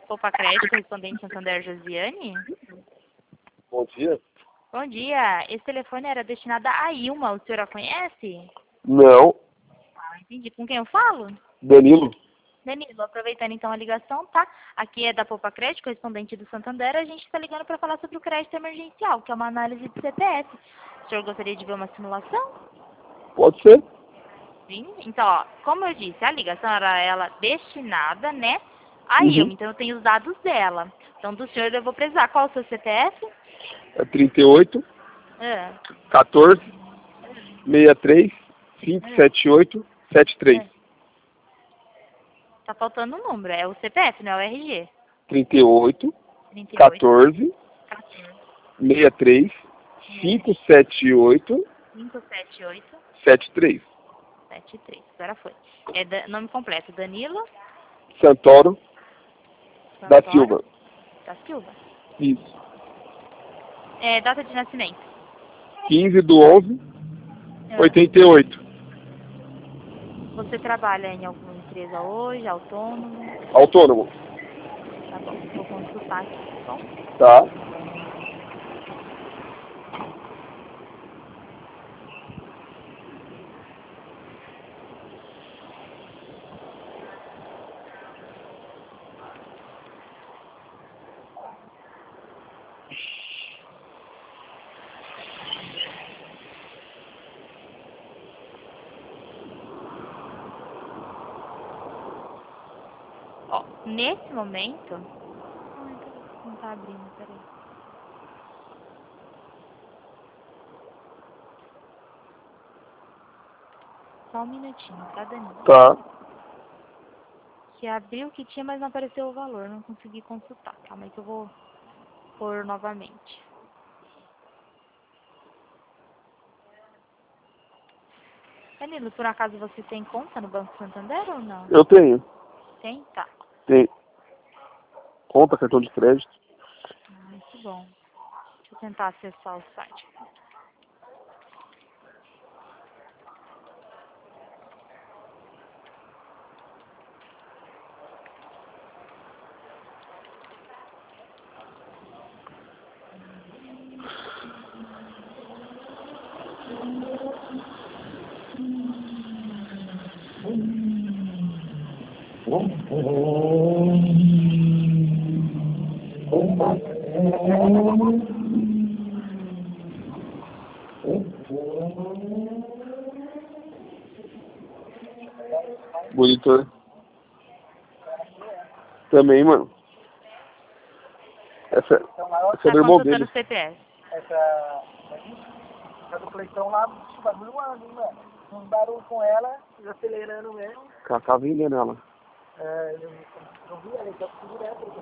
Poupa Crédito, correspondente Santander Josiane. Bom dia. Bom dia. Esse telefone era destinado a Ilma. O senhor a conhece? Não. Ah, entendi. Com quem eu falo? Danilo. Danilo, aproveitando então a ligação, tá? Aqui é da Poupa Crédito, correspondente do Santander. A gente está ligando para falar sobre o crédito emergencial, que é uma análise de CPF. O senhor gostaria de ver uma simulação? Pode ser? Sim. Então, ó, como eu disse, a ligação era ela destinada, né, a Uhum. Ilma. Então, eu tenho os dados dela. Então, do senhor eu vou precisar. Qual é o seu CPF? É 38, É. 14, 63, 578, 73. Tá faltando um número. É o CPF, não é o RG. 38, 38, 14, 14, 63, 578, 578, 73. 73. Agora foi. É nome completo. Danilo Santoro da Santoro Silva. da Silva. Isso. É, data de nascimento. 15 do 11, É. 88. Você trabalha em alguma empresa hoje, autônomo? Autônomo. Tá bom, vou consultar aqui, tá bom? Tá? Ó, nesse momento... Ai, peraí, não tá abrindo, peraí. Só um minutinho, tá, Danilo? Tá. Que abriu que tinha, mas não apareceu o valor. Não consegui consultar. Calma aí que eu vou pôr novamente. Danilo, por acaso você tem conta no Banco Santander ou não? Eu tenho. Tem? Tá. Tem. Conta, cartão de crédito. Muito bom. Deixa eu tentar acessar o site. Monitor. Também, mano. Essa é Tá do irmão consultando dele. o CPF. Essa do Cleitão lá, o bagulho anda, hein, mano? Uns barulhos com ela, acelerando mesmo. Cacá vendendo ela. É, eu não vi ela, então direto.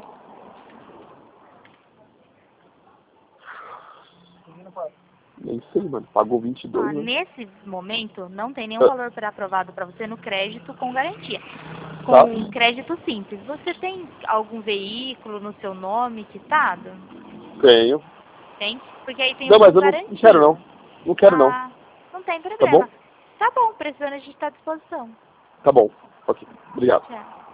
Nem sei, mano. Pagou 22, né? Nesse momento, não tem nenhum valor aprovado para você no crédito com garantia. Com Tá. crédito simples. Você tem algum veículo no seu nome quitado? Tenho. Tem? Porque aí tem Não, o mas com eu não quero, não. Não quero, não. Não tem Tá bom? problema. Tá bom, precisando a gente está à disposição. Tá bom. Ok. Obrigado. Tchau.